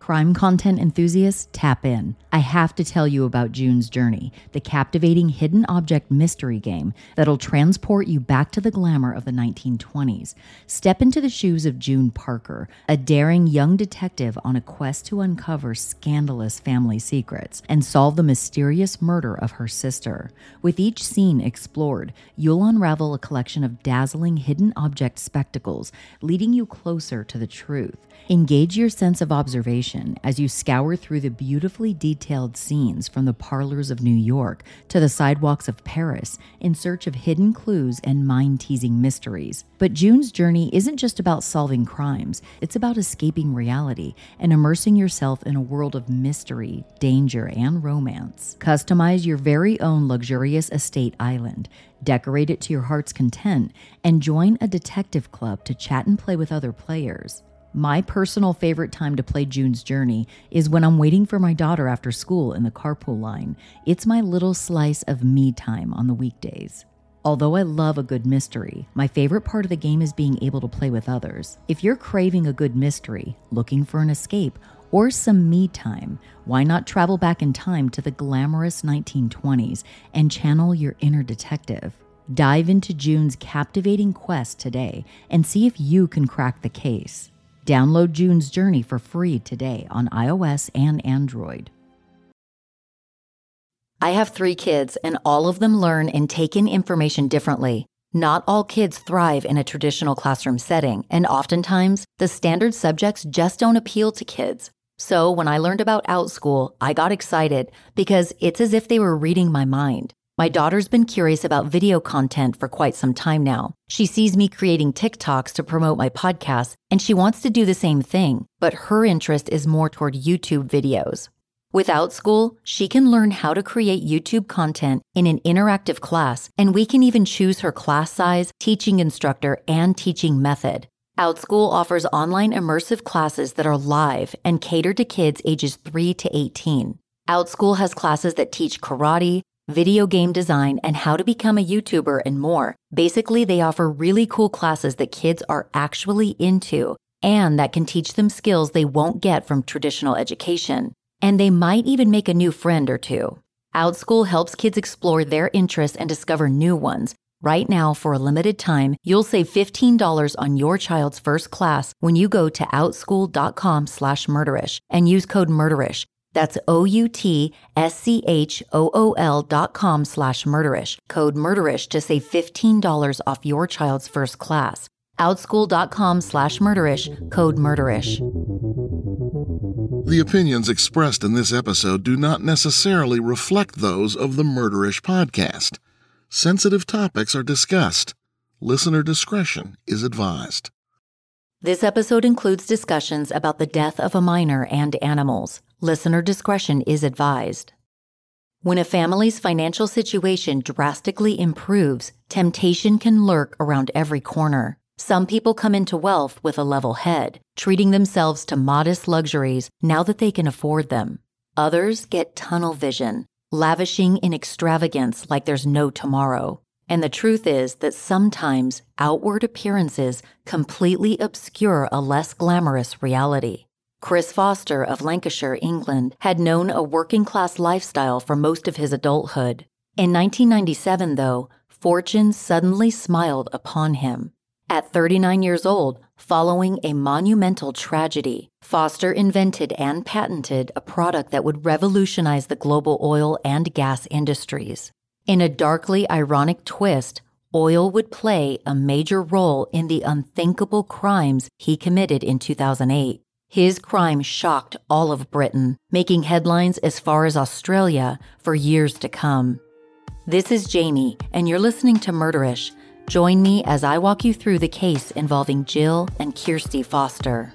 Crime content enthusiasts, tap in. I have to tell you about June's Journey, the captivating hidden object mystery game that'll transport you back to the glamour of the 1920s. Step into the shoes of June Parker, a daring young detective on a quest to uncover scandalous family secrets and solve the mysterious murder of her sister. With each scene explored, you'll unravel a collection of dazzling hidden object spectacles, leading you closer to the truth. Engage your sense of observation as you scour through the beautifully detailed scenes from the parlors of New York to the sidewalks of Paris in search of hidden clues and mind-teasing mysteries. But June's Journey isn't just about solving crimes, it's about escaping reality and immersing yourself in a world of mystery, danger, and romance. Customize your very own luxurious estate island, decorate it to your heart's content, and join a detective club to chat and play with other players. My personal favorite time to play June's Journey is when I'm waiting for my daughter after school in the carpool line. It's my little slice of me time on the weekdays. Although I love a good mystery, my favorite part of the game is being able to play with others. If you're craving a good mystery, looking for an escape, or some me time, why not travel back in time to the glamorous 1920s and channel your inner detective? Dive into June's captivating quest today and see if you can crack the case. Download June's Journey for free today on iOS and Android. I have 3 kids, and all of them learn and take in information differently. Not all kids thrive in a traditional classroom setting, and oftentimes, the standard subjects just don't appeal to kids. So when I learned about OutSchool, I got excited because it's as if they were reading my mind. My daughter's been curious about video content for quite some time now. She sees me creating TikToks to promote my podcast, and she wants to do the same thing, but her interest is more toward YouTube videos. With OutSchool, she can learn how to create YouTube content in an interactive class, and we can even choose her class size, teaching instructor, and teaching method. OutSchool offers online immersive classes that are live and cater to kids ages 3 to 18. OutSchool has classes that teach karate, video game design, and how to become a YouTuber and more. Basically, they offer really cool classes that kids are actually into and that can teach them skills they won't get from traditional education. And they might even make a new friend or two. OutSchool helps kids explore their interests and discover new ones. Right now, for a limited time, you'll save $15 on your child's first class when you go to outschool.com/murderish and use code murderish. That's OUTSCHOOL.com/murderish. Code murderish to save $15 off your child's first class. Outschool.com/murderish. Code murderish. The opinions expressed in this episode do not necessarily reflect those of the Murderish podcast. Sensitive topics are discussed. Listener discretion is advised. This episode includes discussions about the death of a minor and animals. Listener discretion is advised. When a family's financial situation drastically improves, temptation can lurk around every corner. Some people come into wealth with a level head, treating themselves to modest luxuries now that they can afford them. Others get tunnel vision, lavishing in extravagance like there's no tomorrow. And the truth is that sometimes outward appearances completely obscure a less glamorous reality. Chris Foster of Lancashire, England, had known a working-class lifestyle for most of his adulthood. In 1997, though, fortune suddenly smiled upon him. At 39 years old, following a monumental tragedy, Foster invented and patented a product that would revolutionize the global oil and gas industries. In a darkly ironic twist, oil would play a major role in the unthinkable crimes he committed in 2008. His crime shocked all of Britain, making headlines as far as Australia for years to come. This is Jamie, and you're listening to Murderish. Join me as I walk you through the case involving Jill and Kirsty Foster.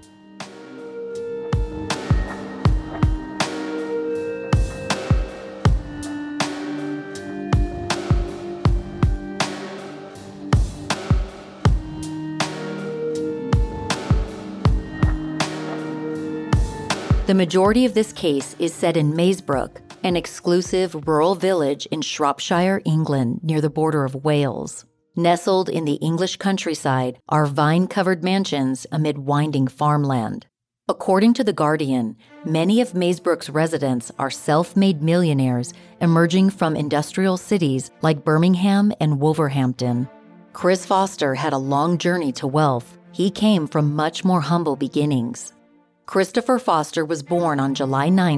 The majority of this case is set in Maesbrook, an exclusive rural village in Shropshire, England, near the border of Wales. Nestled in the English countryside are vine-covered mansions amid winding farmland. According to The Guardian, many of Maesbrook's residents are self-made millionaires emerging from industrial cities like Birmingham and Wolverhampton. Chris Foster had a long journey to wealth. He came from much more humble beginnings. Christopher Foster was born on July 9,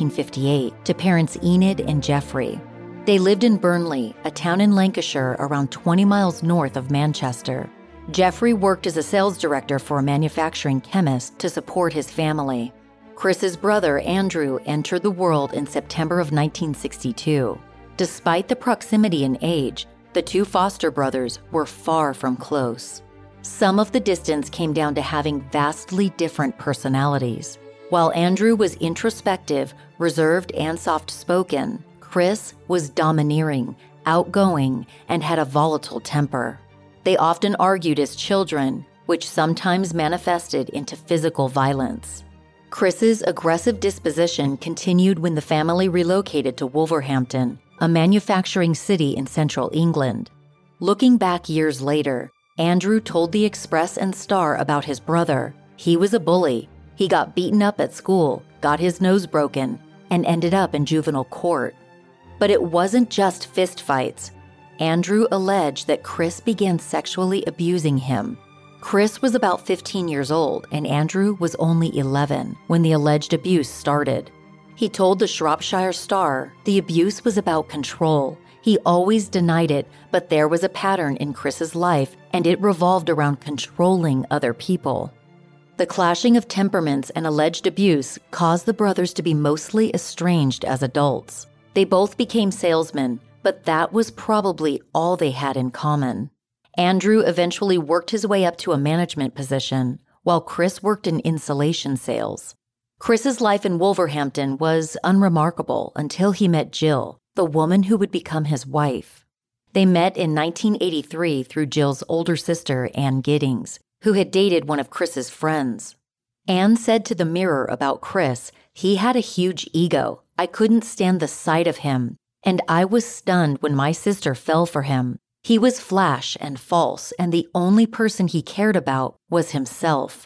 1958, to parents Enid and Geoffrey. They lived in Burnley, a town in Lancashire around 20 miles north of Manchester. Geoffrey worked as a sales director for a manufacturing chemist to support his family. Chris's brother, Andrew, entered the world in September of 1962. Despite the proximity in age, the two Foster brothers were far from close. Some of the distance came down to having vastly different personalities. While Andrew was introspective, reserved, and soft-spoken, Chris was domineering, outgoing, and had a volatile temper. They often argued as children, which sometimes manifested into physical violence. Chris's aggressive disposition continued when the family relocated to Wolverhampton, a manufacturing city in central England. Looking back years later, Andrew told the Express and Star about his brother. He was a bully. He got beaten up at school, got his nose broken, and ended up in juvenile court. But it wasn't just fistfights. Andrew alleged that Chris began sexually abusing him. Chris was about 15 years old and Andrew was only 11 when the alleged abuse started. He told the Shropshire Star the abuse was about control. He always denied it, but there was a pattern in Chris's life and it revolved around controlling other people. The clashing of temperaments and alleged abuse caused the brothers to be mostly estranged as adults. They both became salesmen, but that was probably all they had in common. Andrew eventually worked his way up to a management position, while Chris worked in insulation sales. Chris's life in Wolverhampton was unremarkable until he met Jill, the woman who would become his wife. They met in 1983 through Jill's older sister, Anne Giddings, who had dated one of Chris's friends. Anne said to the Mirror about Chris, "He had a huge ego. I couldn't stand the sight of him. And I was stunned when my sister fell for him. He was flash and false, and the only person he cared about was himself."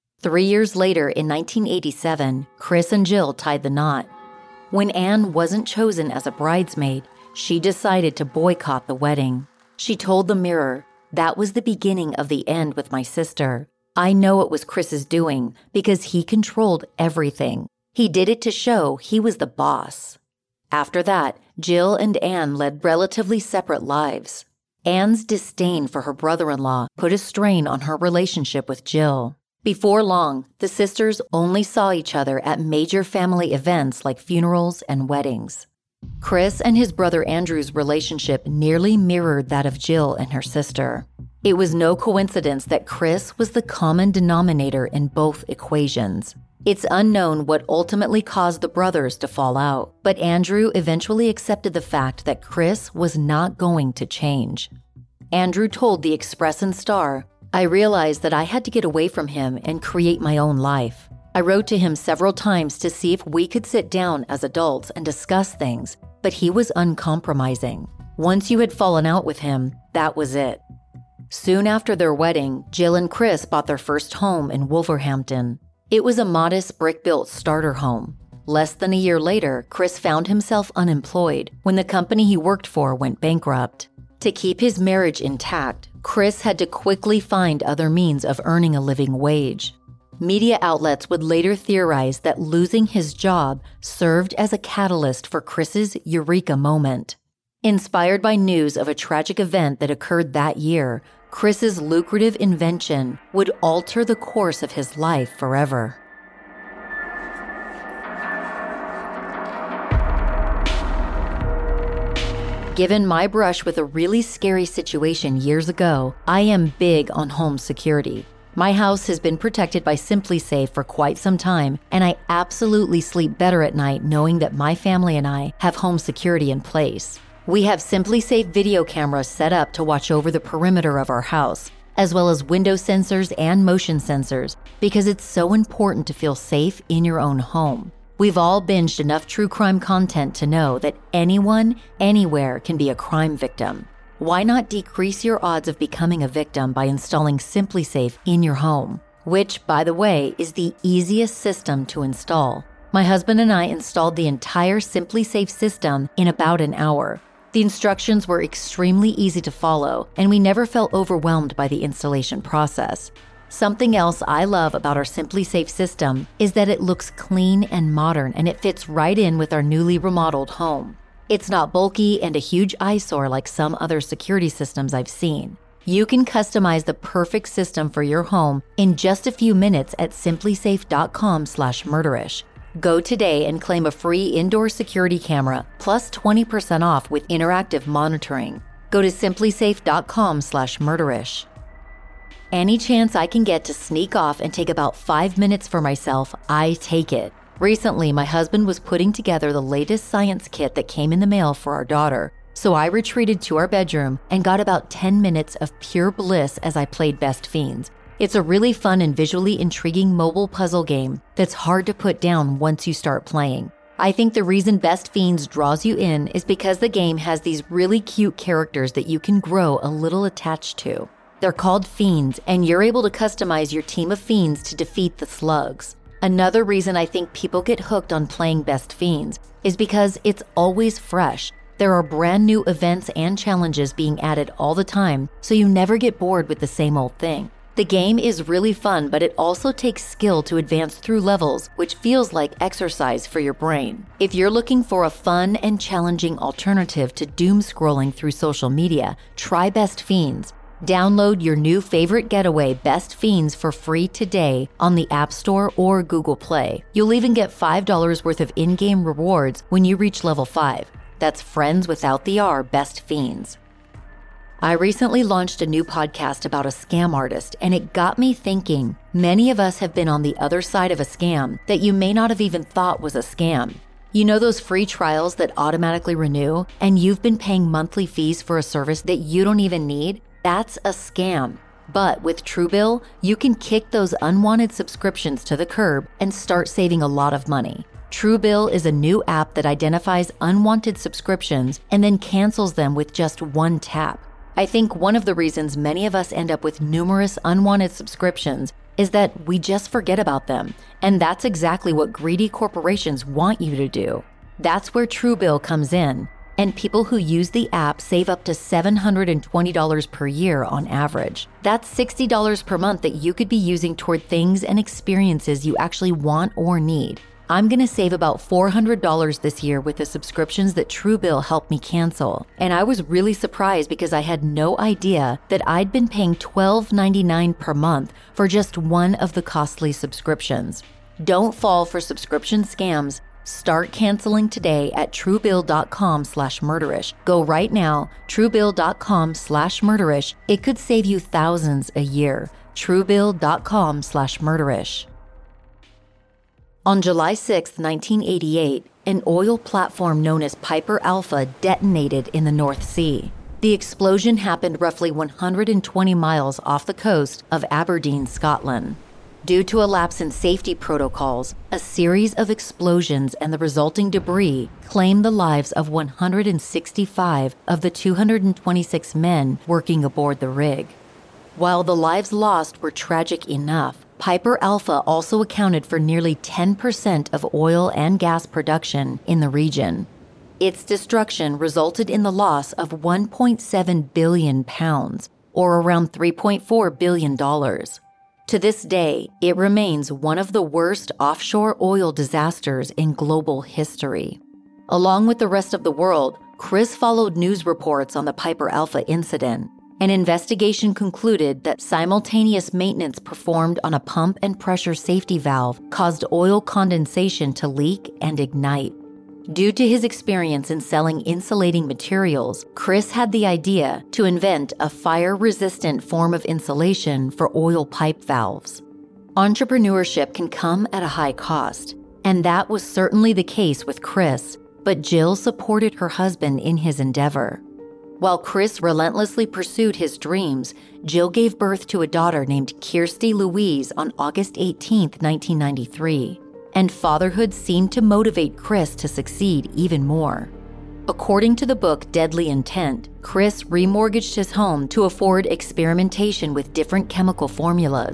3 years later, in 1987, Chris and Jill tied the knot. When Anne wasn't chosen as a bridesmaid, she decided to boycott the wedding. She told the Mirror, "That was the beginning of the end with my sister. I know it was Chris's doing because he controlled everything. He did it to show he was the boss." After that, Jill and Anne led relatively separate lives. Anne's disdain for her brother-in-law put a strain on her relationship with Jill. Before long, the sisters only saw each other at major family events like funerals and weddings. Chris and his brother Andrew's relationship nearly mirrored that of Jill and her sister. It was no coincidence that Chris was the common denominator in both equations. It's unknown what ultimately caused the brothers to fall out, but Andrew eventually accepted the fact that Chris was not going to change. Andrew told the Express and Star, "I realized that I had to get away from him and create my own life. I wrote to him several times to see if we could sit down as adults and discuss things, but he was uncompromising. Once you had fallen out with him, that was it." Soon after their wedding, Jill and Chris bought their first home in Wolverhampton. It was a modest brick-built starter home. Less than a year later, Chris found himself unemployed when the company he worked for went bankrupt. To keep his marriage intact, Chris had to quickly find other means of earning a living wage. Media outlets would later theorize that losing his job served as a catalyst for Chris's eureka moment. Inspired by news of a tragic event that occurred that year, Chris's lucrative invention would alter the course of his life forever. Given my brush with a really scary situation years ago, I am big on home security. My house has been protected by SimpliSafe for quite some time, and I absolutely sleep better at night knowing that my family and I have home security in place. We have SimpliSafe video cameras set up to watch over the perimeter of our house, as well as window sensors and motion sensors, because it's so important to feel safe in your own home. We've all binged enough true crime content to know that anyone, anywhere can be a crime victim. Why not decrease your odds of becoming a victim by installing SimpliSafe in your home? which, by the way, is the easiest system to install. My husband and I installed the entire SimpliSafe system in about an hour. The instructions were extremely easy to follow, and we never felt overwhelmed by the installation process. Something else I love about our SimpliSafe system is that it looks clean and modern, and it fits right in with our newly remodeled home. It's not bulky and a huge eyesore like some other security systems I've seen. You can customize the perfect system for your home in just a few minutes at simplisafe.com/murderish. Go today and claim a free indoor security camera plus 20% off with interactive monitoring. Go to simplisafe.com/murderish. Any chance I can get to sneak off and take about 5 minutes for myself, I take it. Recently, my husband was putting together the latest science kit that came in the mail for our daughter. So I retreated to our bedroom and got about 10 minutes of pure bliss as I played Best Fiends. It's a really fun and visually intriguing mobile puzzle game that's hard to put down once you start playing. I think the reason Best Fiends draws you in is because the game has these really cute characters that you can grow a little attached to. They're called Fiends, and you're able to customize your team of Fiends to defeat the slugs. Another reason I think people get hooked on playing Best Fiends is because it's always fresh. There are brand new events and challenges being added all the time, so you never get bored with the same old thing. The game is really fun, but it also takes skill to advance through levels, which feels like exercise for your brain. If you're looking for a fun and challenging alternative to doom scrolling through social media, try Best Fiends. Download your new favorite getaway, Best Fiends, for free today on the App Store or Google Play. You'll even get $5 worth of in-game rewards when you reach level 5. That's Friends Without the R, Best Fiends. I recently launched a new podcast about a scam artist, and it got me thinking. Many of us have been on the other side of a scam that you may not have even thought was a scam. You know those free trials that automatically renew, and you've been paying monthly fees for a service that you don't even need? That's a scam. But with Truebill, you can kick those unwanted subscriptions to the curb and start saving a lot of money. Truebill is a new app that identifies unwanted subscriptions and then cancels them with just one tap. I think one of the reasons many of us end up with numerous unwanted subscriptions is that we just forget about them, and that's exactly what greedy corporations want you to do. That's where Truebill comes in, and people who use the app save up to $720 per year on average. That's $60 per month that you could be using toward things and experiences you actually want or need. I'm going to save about $400 this year with the subscriptions that Truebill helped me cancel. And I was really surprised because I had no idea that I'd been paying $12.99 per month for just one of the costly subscriptions. Don't fall for subscription scams. Start canceling today at Truebill.com/murderish. Go right now, Truebill.com/murderish. It could save you thousands a year. Truebill.com/murderish. On July 6, 1988, an oil platform known as Piper Alpha detonated in the North Sea. The explosion happened roughly 120 miles off the coast of Aberdeen, Scotland. Due to a lapse in safety protocols, a series of explosions and the resulting debris claimed the lives of 165 of the 226 men working aboard the rig. While the lives lost were tragic enough, Piper Alpha also accounted for nearly 10% of oil and gas production in the region. Its destruction resulted in the loss of 1.7 billion pounds, or around $3.4 billion. To this day, it remains one of the worst offshore oil disasters in global history. Along with the rest of the world, Chris followed news reports on the Piper Alpha incident. An investigation concluded that simultaneous maintenance performed on a pump and pressure safety valve caused oil condensation to leak and ignite. Due to his experience in selling insulating materials, Chris had the idea to invent a fire-resistant form of insulation for oil pipe valves. Entrepreneurship can come at a high cost, and that was certainly the case with Chris, but Jill supported her husband in his endeavor. While Chris relentlessly pursued his dreams, Jill gave birth to a daughter named Kirsty Louise on August 18, 1993, and fatherhood seemed to motivate Chris to succeed even more. According to the book Deadly Intent, Chris remortgaged his home to afford experimentation with different chemical formulas.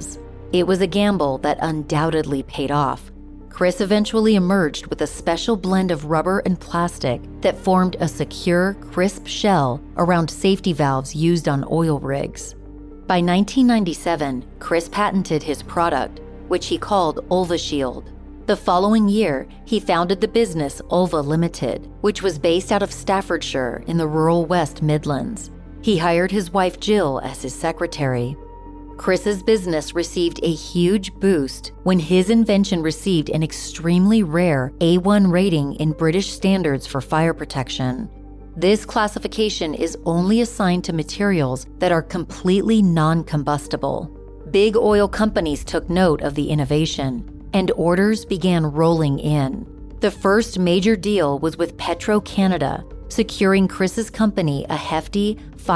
It was a gamble that undoubtedly paid off. Chris eventually emerged with a special blend of rubber and plastic that formed a secure, crisp shell around safety valves used on oil rigs. By 1997, Chris patented his product, which he called UlvaShield. The following year, he founded the business Ulva Limited, which was based out of Staffordshire in the rural West Midlands. He hired his wife Jill as his secretary. Chris's business received a huge boost when his invention received an extremely rare A1 rating in British standards for fire protection. This classification is only assigned to materials that are completely non-combustible. Big oil companies took note of the innovation, and orders began rolling in. The first major deal was with Petro-Canada, securing Chris's company a hefty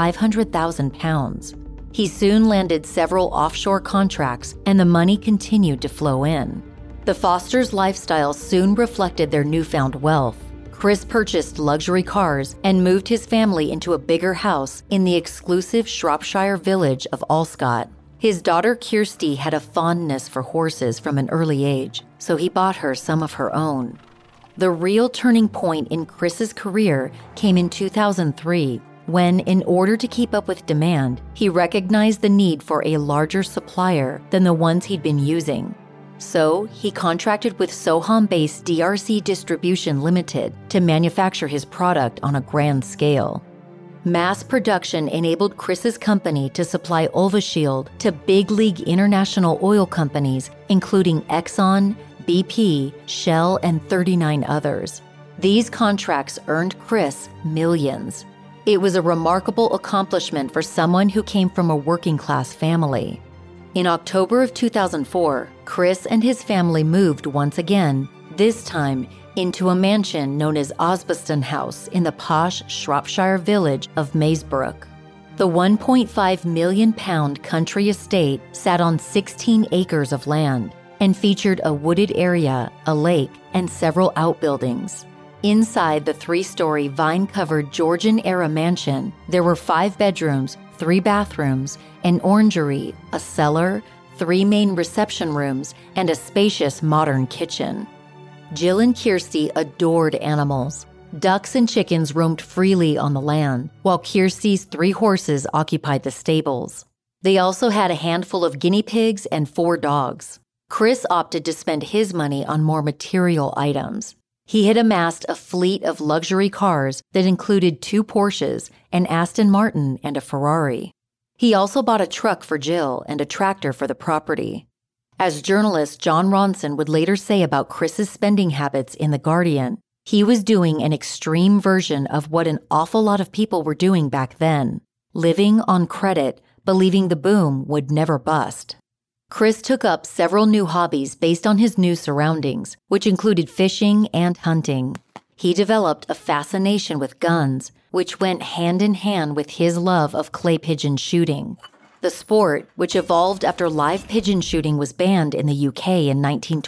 £500,000. He soon landed several offshore contracts, and the money continued to flow in. The Fosters' lifestyle soon reflected their newfound wealth. Chris purchased luxury cars and moved his family into a bigger house in the exclusive Shropshire village of Alscott. His daughter Kirsty had a fondness for horses from an early age, so he bought her some of her own. The real turning point in Chris's career came in 2003, when, in order to keep up with demand, he recognized the need for a larger supplier than the ones he'd been using. So, he contracted with Soham-based DRC Distribution Limited to manufacture his product on a grand scale. Mass production enabled Chris's company to supply UlvaShield to big league international oil companies, including Exxon, BP, Shell, and 39 others. These contracts earned Chris millions. It was a remarkable accomplishment for someone who came from a working-class family. In October of 2004, Chris and his family moved once again, this time into a mansion known as Osbaston House in the posh Shropshire village of Maesbrook. The £1.5 million country estate sat on 16 acres of land and featured a wooded area, a lake, and several outbuildings. Inside the 3-story vine-covered Georgian-era mansion, there were 5 bedrooms, 3 bathrooms, an orangery, a cellar, 3 main reception rooms, and a spacious modern kitchen. Jill and Kirsty adored animals. Ducks and chickens roamed freely on the land, while Kirsty's 3 horses occupied the stables. They also had a handful of guinea pigs and 4 dogs. Chris opted to spend his money on more material items. He had amassed a fleet of luxury cars that included 2 Porsches, an Aston Martin, and a Ferrari. He also bought a truck for Jill and a tractor for the property. As journalist John Ronson would later say about Chris's spending habits in The Guardian, he was doing an extreme version of what an awful lot of people were doing back then, living on credit, believing the boom would never bust. Chris took up several new hobbies based on his new surroundings, which included fishing and hunting. He developed a fascination with guns, which went hand in hand with his love of clay pigeon shooting. The sport, which evolved after live pigeon shooting was banned in the UK in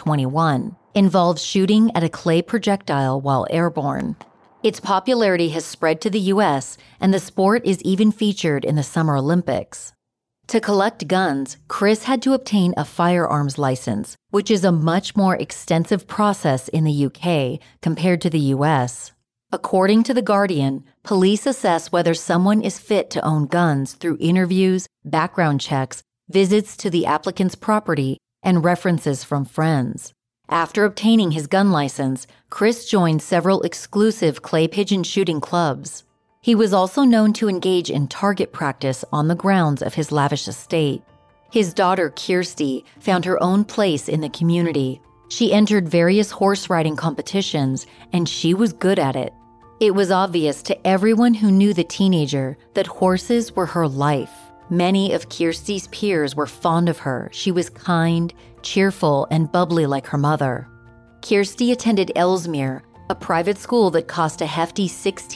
1921, involves shooting at a clay projectile while airborne. Its popularity has spread to the US, and the sport is even featured in the Summer Olympics. To collect guns, Chris had to obtain a firearms license, which is a much more extensive process in the UK compared to the US. According to The Guardian, police assess whether someone is fit to own guns through interviews, background checks, visits to the applicant's property, and references from friends. After obtaining his gun license, Chris joined several exclusive clay pigeon shooting clubs. He was also known to engage in target practice on the grounds of his lavish estate. His daughter, Kirsty, found her own place in the community. She entered various horse riding competitions, and she was good at it. It was obvious to everyone who knew the teenager that horses were her life. Many of Kirsty's peers were fond of her. She was kind, cheerful, and bubbly like her mother. Kirsty attended Ellesmere, a private school that cost a hefty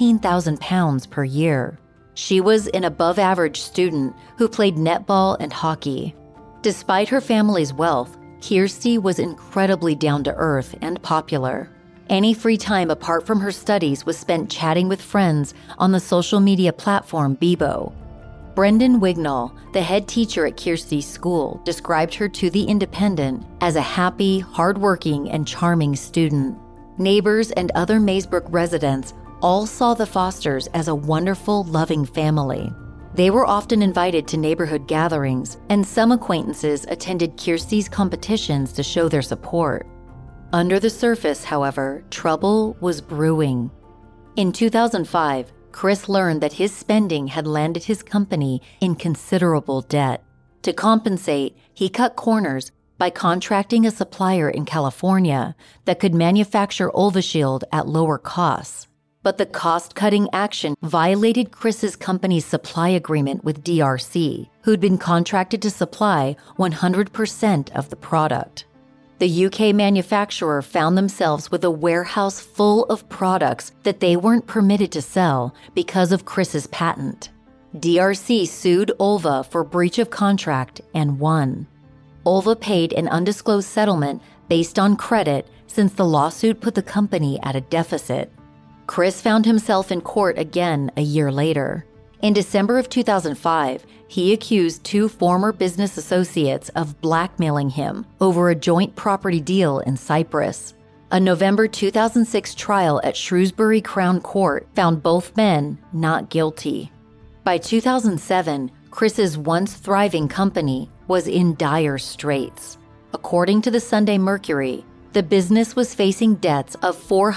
£16,000 per year. She was an above-average student who played netball and hockey. Despite her family's wealth, Kirsty was incredibly down-to-earth and popular. Any free time apart from her studies was spent chatting with friends on the social media platform Bebo. Brendan Wignall, the head teacher at Kirsty's school, described her to The Independent as a happy, hardworking, and charming student. Neighbors and other Maesbrook residents all saw the Fosters as a wonderful, loving family. They were often invited to neighborhood gatherings, and some acquaintances attended Kirsty's competitions to show their support. Under the surface, however, trouble was brewing. In 2005, Chris learned that his spending had landed his company in considerable debt. To compensate, he cut corners by contracting a supplier in California that could manufacture Ulvashield at lower costs. But the cost-cutting action violated Chris's company's supply agreement with DRC, who'd been contracted to supply 100% of the product. The UK manufacturer found themselves with a warehouse full of products that they weren't permitted to sell because of Chris's patent. DRC sued Ulva for breach of contract and won. Ulva paid an undisclosed settlement based on credit since the lawsuit put the company at a deficit. Chris found himself in court again a year later. In December of 2005, he accused two former business associates of blackmailing him over a joint property deal in Cyprus. A November 2006 trial at Shrewsbury Crown Court found both men not guilty. By 2007, Chris's once thriving company was in dire straits. According to the Sunday Mercury, the business was facing debts of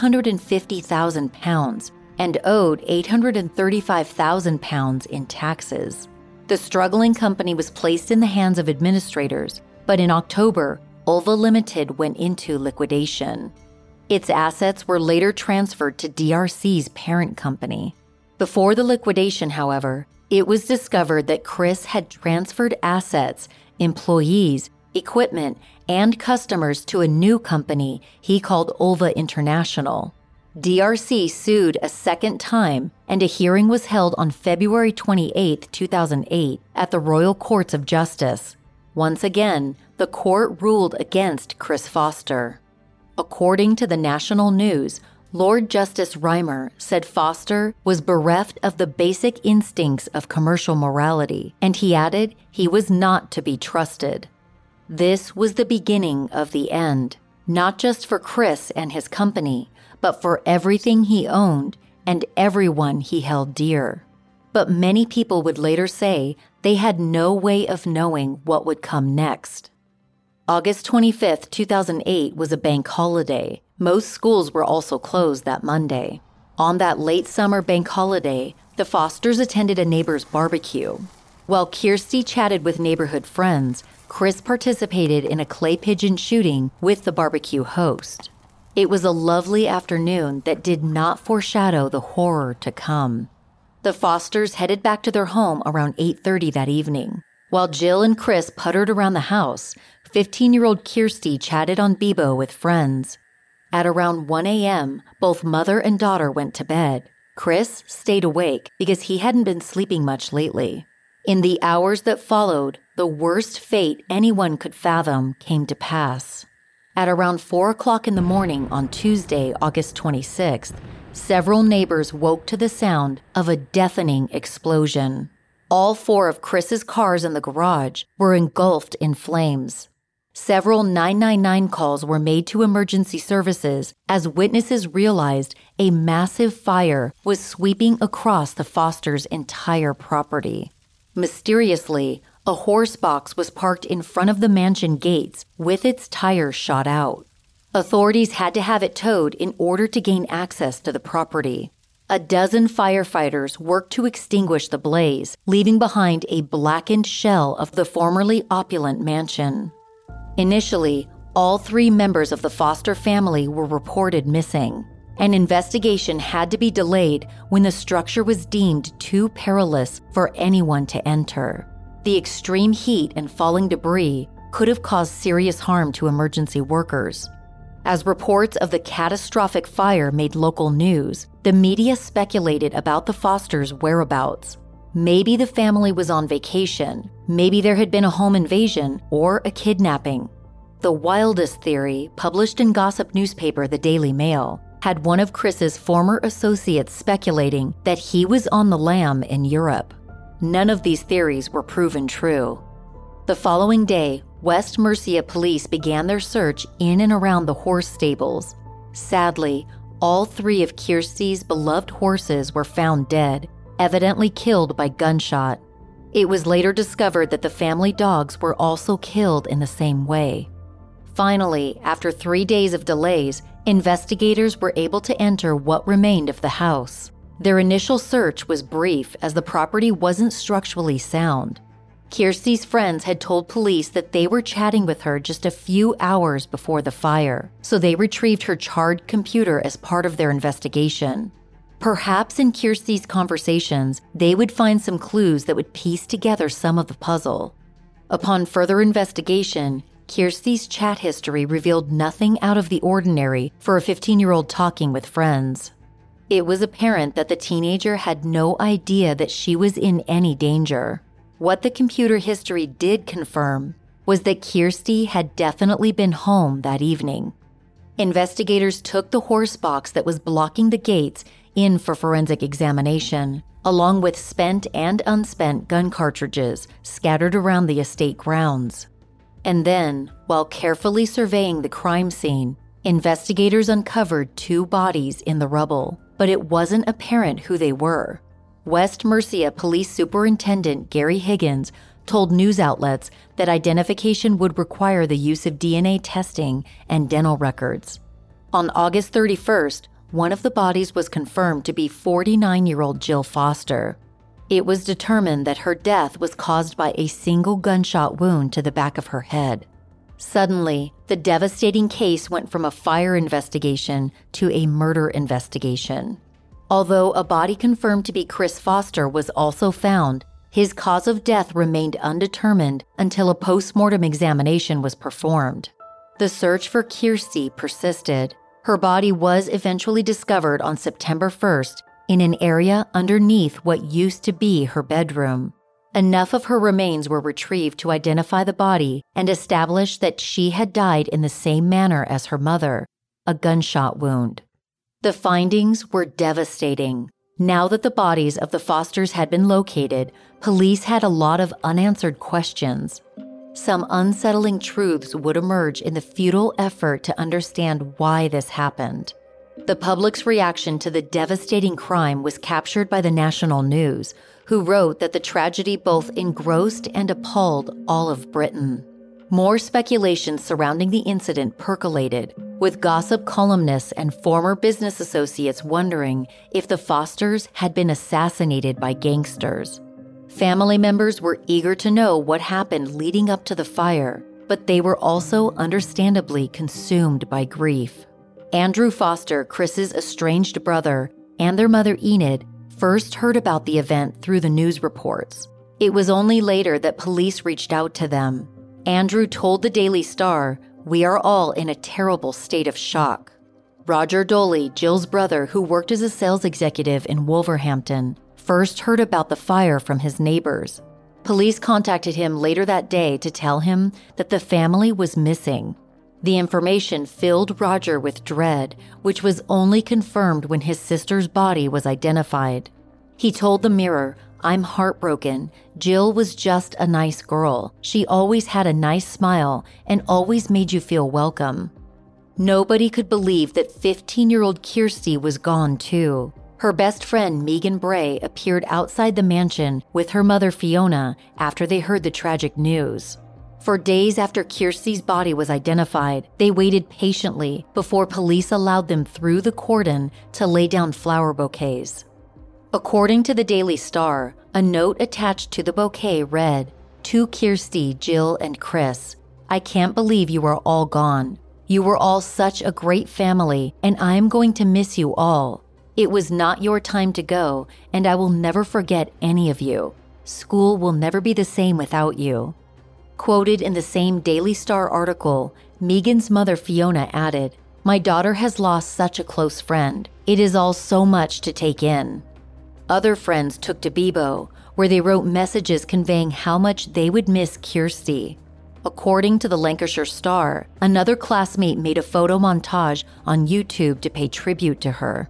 £450,000 and owed £835,000 in taxes. The struggling company was placed in the hands of administrators, but in October, Ulva Limited went into liquidation. Its assets were later transferred to DRC's parent company. Before the liquidation, however, it was discovered that Chris had transferred assets, employees, equipment, and customers to a new company he called Ulva International. DRC sued a second time, and a hearing was held on February 28, 2008, at the Royal Courts of Justice. Once again, the court ruled against Chris Foster. According to the National News, Lord Justice Reimer said Foster was bereft of the basic instincts of commercial morality, and he added he was not to be trusted. This was the beginning of the end, not just for Chris and his company, but for everything he owned and everyone he held dear. But many people would later say they had no way of knowing what would come next. August 25, 2008 was a bank holiday. Most schools were also closed that Monday. On that late summer bank holiday, the Fosters attended a neighbor's barbecue. While Kirsty chatted with neighborhood friends, Chris participated in a clay pigeon shooting with the barbecue host. It was a lovely afternoon that did not foreshadow the horror to come. The Fosters headed back to their home around 8:30 that evening. While Jill and Chris puttered around the house, 15-year-old Kirsty chatted on Bebo with friends. At around 1 a.m., both mother and daughter went to bed. Chris stayed awake because he hadn't been sleeping much lately. In the hours that followed, the worst fate anyone could fathom came to pass. At around 4 o'clock in the morning on Tuesday, August 26th, several neighbors woke to the sound of a deafening explosion. All 4 of Chris's cars in the garage were engulfed in flames. Several 999 calls were made to emergency services as witnesses realized a massive fire was sweeping across the Fosters' entire property. Mysteriously, a horse box was parked in front of the mansion gates with its tires shot out. Authorities had to have it towed in order to gain access to the property. A dozen firefighters worked to extinguish the blaze, leaving behind a blackened shell of the formerly opulent mansion. Initially, all 3 members of the Foster family were reported missing. An investigation had to be delayed when the structure was deemed too perilous for anyone to enter. The extreme heat and falling debris could have caused serious harm to emergency workers. As reports of the catastrophic fire made local news, the media speculated about the Fosters' whereabouts. Maybe the family was on vacation, maybe there had been a home invasion or a kidnapping. The wildest theory, published in gossip newspaper The Daily Mail, had one of Chris's former associates speculating that he was on the lam in Europe. none of these theories were proven true. The following day, West Mercia police began their search in and around the horse stables. Sadly, all 3 of Kirsty's beloved horses were found dead, evidently killed by gunshot. It was later discovered that the family dogs were also killed in the same way. Finally, after 3 days of delays, investigators were able to enter what remained of the house. Their initial search was brief as the property wasn't structurally sound. Kirsty's friends had told police that they were chatting with her just a few hours before the fire, so they retrieved her charred computer as part of their investigation. Perhaps in Kirsty's conversations, they would find some clues that would piece together some of the puzzle. Upon further investigation, Kirsty's chat history revealed nothing out of the ordinary for a 15-year-old talking with friends. It was apparent that the teenager had no idea that she was in any danger. What the computer history did confirm was that Kirsty had definitely been home that evening. Investigators took the horse box that was blocking the gates in for forensic examination, along with spent and unspent gun cartridges scattered around the estate grounds. And then, while carefully surveying the crime scene, investigators uncovered 2 bodies in the rubble, but it wasn't apparent who they were. West Mercia Police Superintendent Gary Higgins told news outlets that identification would require the use of DNA testing and dental records. On August 31st, one of the bodies was confirmed to be 49-year-old Jill Foster. It was determined that her death was caused by a single gunshot wound to the back of her head. Suddenly, the devastating case went from a fire investigation to a murder investigation. Although a body confirmed to be Chris Foster was also found, his cause of death remained undetermined until a post-mortem examination was performed. The search for Kirsty persisted. Her body was eventually discovered on September 1st in an area underneath what used to be her bedroom. Enough of her remains were retrieved to identify the body and establish that she had died in the same manner as her mother, a gunshot wound. The findings were devastating. Now that the bodies of the Fosters had been located, police had a lot of unanswered questions. Some unsettling truths would emerge in the futile effort to understand why this happened. The public's reaction to the devastating crime was captured by the national news, who wrote that the tragedy both engrossed and appalled all of Britain. More speculation surrounding the incident percolated, with gossip columnists and former business associates wondering if the Fosters had been assassinated by gangsters. Family members were eager to know what happened leading up to the fire, but they were also understandably consumed by grief. Andrew Foster, Chris's estranged brother, and their mother Enid first heard about the event through the news reports. It was only later that police reached out to them. Andrew told the Daily Star, "We are all in a terrible state of shock." Roger Doley, Jill's brother, who worked as a sales executive in Wolverhampton, first heard about the fire from his neighbors. Police contacted him later that day to tell him that the family was missing. The information filled Roger with dread, which was only confirmed when his sister's body was identified. He told the Mirror, "I'm heartbroken. Jill was just a nice girl. She always had a nice smile and always made you feel welcome." Nobody could believe that 15-year-old Kirsty was gone too. Her best friend Megan Bray appeared outside the mansion with her mother Fiona after they heard the tragic news. For days after Kirsty's body was identified, they waited patiently before police allowed them through the cordon to lay down flower bouquets. According to the Daily Star, a note attached to the bouquet read, "To Kirsty, Jill, and Chris, I can't believe you are all gone. You were all such a great family, and I am going to miss you all. It was not your time to go, and I will never forget any of you. School will never be the same without you." Quoted in the same Daily Star article, Megan's mother Fiona added, "My daughter has lost such a close friend. It is all so much to take in." Other friends took to Bebo, where they wrote messages conveying how much they would miss Kirsty. According to the Lancashire Star, another classmate made a photo montage on YouTube to pay tribute to her.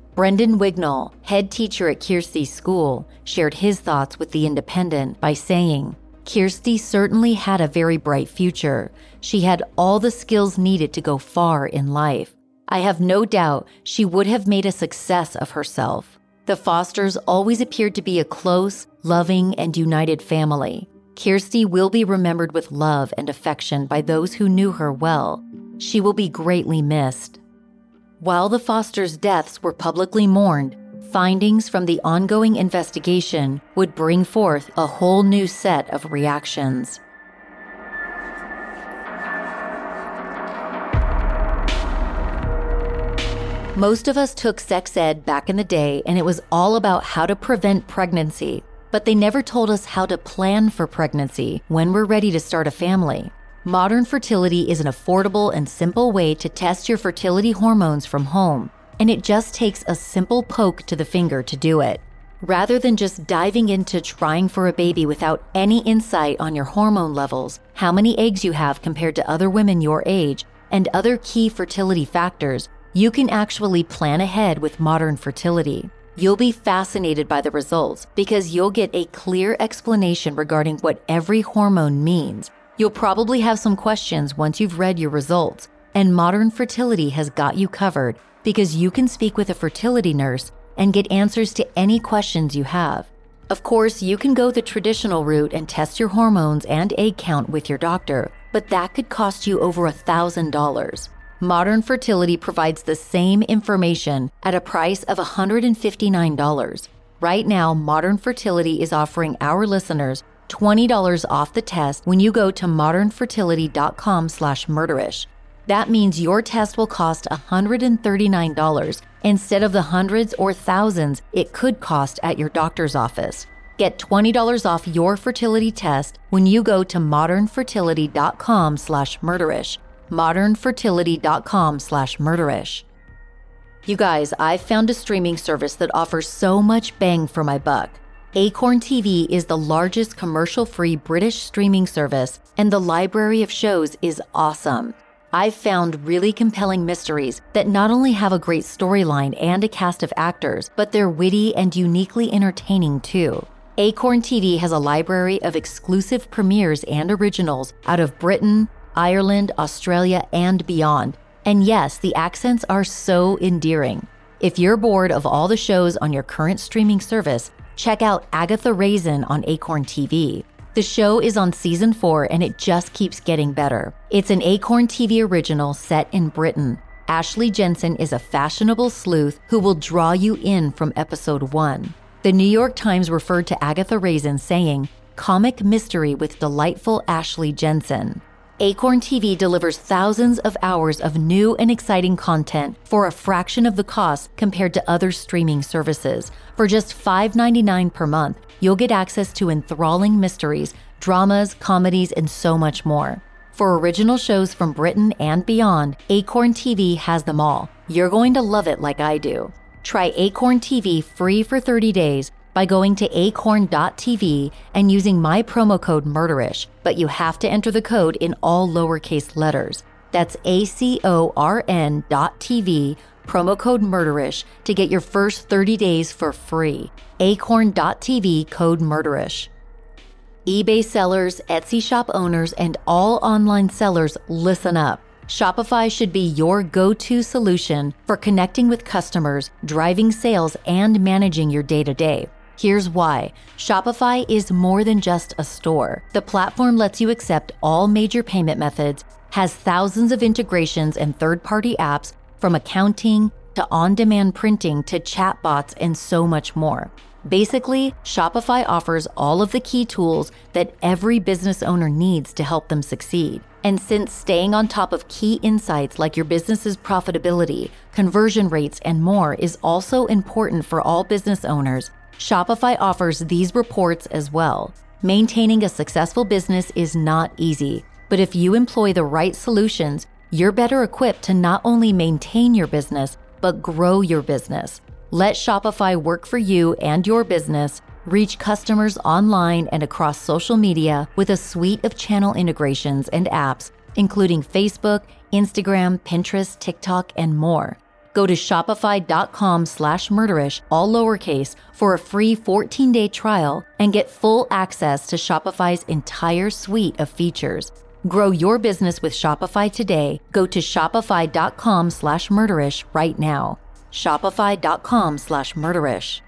Brendan Wignall, head teacher at Kiersey's school, shared his thoughts with The Independent by saying, "Kiersey certainly had a very bright future. She had all the skills needed to go far in life. I have no doubt she would have made a success of herself. The Fosters always appeared to be a close, loving, and united family. Kiersey will be remembered with love and affection by those who knew her well. She will be greatly missed." While the Fosters' deaths were publicly mourned, findings from the ongoing investigation would bring forth a whole new set of reactions. Most of us took sex ed back in the day, and it was all about how to prevent pregnancy, but they never told us how to plan for pregnancy when we're ready to start a family. Modern fertility is an affordable and simple way to test your fertility hormones from home, and it just takes a simple poke to the finger to do it. Rather than just diving into trying for a baby without any insight on your hormone levels, how many eggs you have compared to other women your age, and other key fertility factors, you can actually plan ahead with modern fertility. You'll be fascinated by the results because you'll get a clear explanation regarding what every hormone means. You'll probably have some questions once you've read your results, and Modern Fertility has got you covered because you can speak with a fertility nurse and get answers to any questions you have. Of course, you can go the traditional route and test your hormones and egg count with your doctor, but that could cost you over $1,000. Modern Fertility provides the same information at a price of $159. Right now, Modern Fertility is offering our listeners $20 off the test when you go to modernfertility.com/murderish. That means your test will cost $139 instead of the hundreds or thousands it could cost at your doctor's office. Get $20 off your fertility test when you go to modernfertility.com/murderish. modernfertility.com/murderish. You guys, I've found a streaming service that offers so much bang for my buck. Acorn TV is the largest commercial-free British streaming service, and the library of shows is awesome. I've found really compelling mysteries that not only have a great storyline and a cast of actors, but they're witty and uniquely entertaining too. Acorn TV has a library of exclusive premieres and originals out of Britain, Ireland, Australia, and beyond. And yes, the accents are so endearing. If you're bored of all the shows on your current streaming service, check out Agatha Raisin on Acorn TV. The show is on season 4 and it just keeps getting better. It's an Acorn TV original set in Britain. Ashley Jensen is a fashionable sleuth who will draw you in from episode 1. The New York Times referred to Agatha Raisin saying, "Comic mystery with delightful Ashley Jensen." Acorn TV delivers thousands of hours of new and exciting content for a fraction of the cost compared to other streaming services. For just $5.99 per month, you'll get access to enthralling mysteries, dramas, comedies, and so much more. For original shows from Britain and beyond, Acorn TV has them all. You're going to love it like I do. Try Acorn TV free for 30 days by going to acorn.tv and using my promo code MURDERISH, but you have to enter the code in all lowercase letters. That's acorn.tv, promo code MURDERISH, to get your first 30 days for free. Acorn.tv, code MURDERISH. eBay sellers, Etsy shop owners, and all online sellers, listen up. Shopify should be your go-to solution for connecting with customers, driving sales, and managing your day-to-day. Here's why. Shopify is more than just a store. The platform lets you accept all major payment methods, has thousands of integrations and third-party apps, from accounting to on-demand printing to chatbots and so much more. Basically, Shopify offers all of the key tools that every business owner needs to help them succeed. And since staying on top of key insights like your business's profitability, conversion rates, and more is also important for all business owners, Shopify offers these reports as well. Maintaining a successful business is not easy, but if you employ the right solutions, you're better equipped to not only maintain your business, but grow your business. Let Shopify work for you and your business. Reach customers online and across social media with a suite of channel integrations and apps, including Facebook, Instagram, Pinterest, TikTok, and more. Go to shopify.com/murderish, all lowercase, for a free 14-day trial and get full access to Shopify's entire suite of features. Grow your business with Shopify today. Go to shopify.com/murderish right now. Shopify.com/murderish.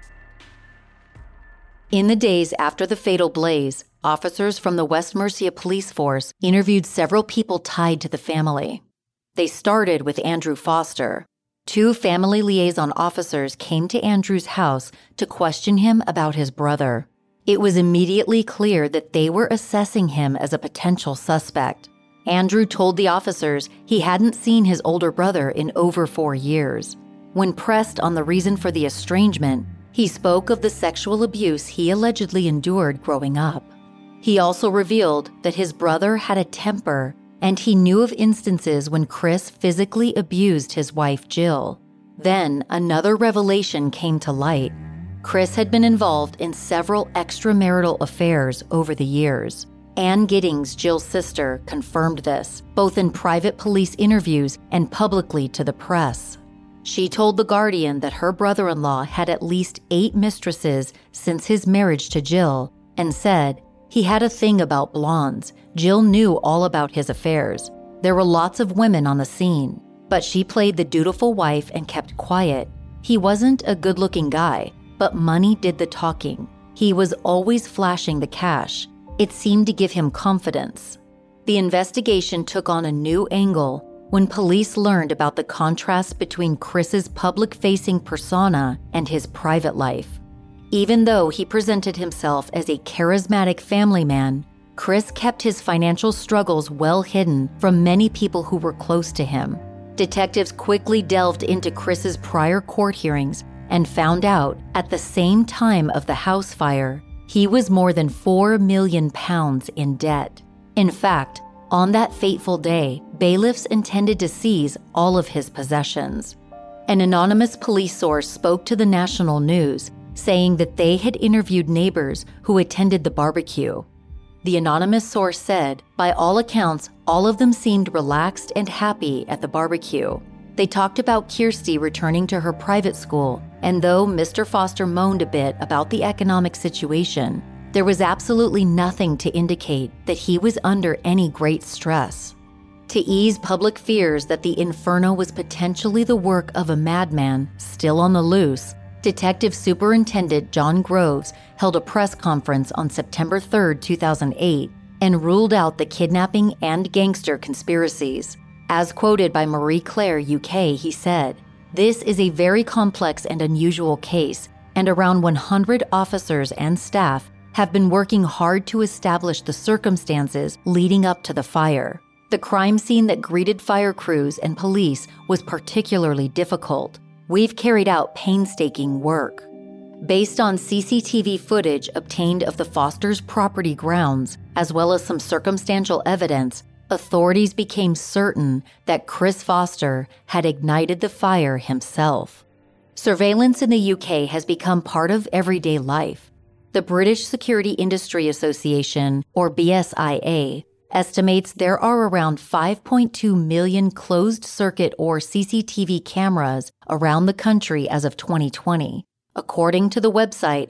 In the days after the fatal blaze, officers from the West Mercia Police Force interviewed several people tied to the family. They started with Andrew Foster. 2 family liaison officers came to Andrew's house to question him about his brother. It was immediately clear that they were assessing him as a potential suspect. Andrew told the officers he hadn't seen his older brother in over 4 years. When pressed on the reason for the estrangement, he spoke of the sexual abuse he allegedly endured growing up. He also revealed that his brother had a temper, and he knew of instances when Chris physically abused his wife, Jill. Then another revelation came to light. Chris had been involved in several extramarital affairs over the years. Ann Giddings, Jill's sister, confirmed this, both in private police interviews and publicly to the press. She told The Guardian that her brother-in-law had at least 8 mistresses since his marriage to Jill, and said, "He had a thing about blondes. Jill knew all about his affairs. There were lots of women on the scene, but she played the dutiful wife and kept quiet. He wasn't a good-looking guy, but money did the talking. He was always flashing the cash. It seemed to give him confidence." The investigation took on a new angle when police learned about the contrast between Chris's public-facing persona and his private life. Even though he presented himself as a charismatic family man, Chris kept his financial struggles well hidden from many people who were close to him. Detectives quickly delved into Chris's prior court hearings and found out, at the same time of the house fire, he was more than £4 million in debt. In fact, on that fateful day, bailiffs intended to seize all of his possessions. An anonymous police source spoke to the national news, saying that they had interviewed neighbors who attended the barbecue. The anonymous source said, by all accounts, all of them seemed relaxed and happy at the barbecue. They talked about Kirsty returning to her private school, and though Mr. Foster moaned a bit about the economic situation, there was absolutely nothing to indicate that he was under any great stress. To ease public fears that the inferno was potentially the work of a madman still on the loose, Detective Superintendent John Groves held a press conference on September 3, 2008, and ruled out the kidnapping and gangster conspiracies. As quoted by Marie Claire UK, he said, "This is a very complex and unusual case, and around 100 officers and staff have been working hard to establish the circumstances leading up to the fire. The crime scene that greeted fire crews and police was particularly difficult. We've carried out painstaking work." Based on CCTV footage obtained of the Fosters' property grounds, as well as some circumstantial evidence, authorities became certain that Chris Foster had ignited the fire himself. Surveillance in the UK has become part of everyday life. The British Security Industry Association, or BSIA, estimates there are around 5.2 million closed-circuit or CCTV cameras around the country as of 2020. According to the website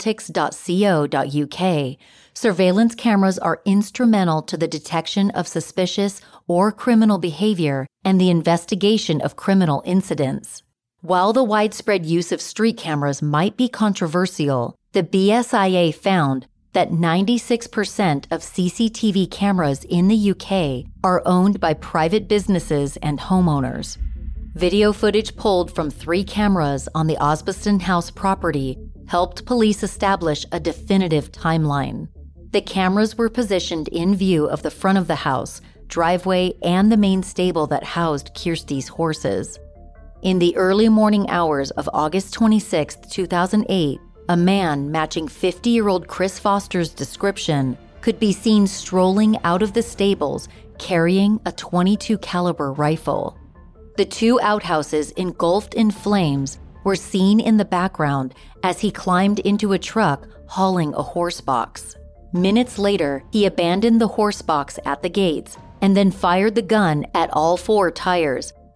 politics.co.uk, surveillance cameras are instrumental to the detection of suspicious or criminal behavior and the investigation of criminal incidents. While the widespread use of street cameras might be controversial, the BSIA found that 96% of CCTV cameras in the UK are owned by private businesses and homeowners. Video footage pulled from 3 cameras on the Osbaston House property helped police establish a definitive timeline. The cameras were positioned in view of the front of the house, driveway, and the main stable that housed Kirsty's horses. In the early morning hours of August 26, 2008, a man matching 50-year-old Chris Foster's description could be seen strolling out of the stables carrying a .22 caliber rifle. The 2 outhouses engulfed in flames were seen in the background as he climbed into a truck hauling a horse box. Minutes later, he abandoned the horse box at the gates and then fired the gun at all 4 tires,